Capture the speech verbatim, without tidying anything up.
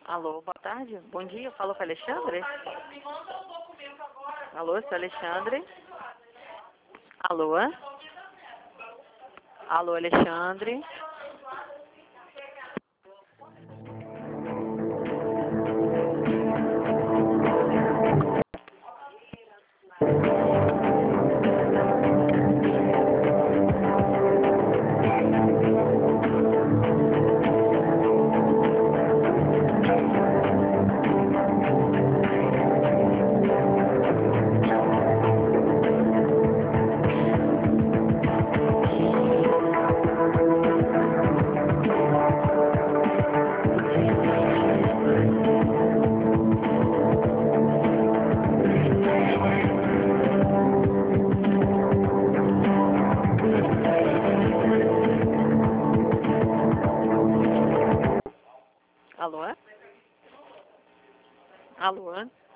Alô, boa tarde. Bom dia, falo com o Alexandre. Alô, seu Alexandre. Alô? Alô, Alexandre. Alô? Alô?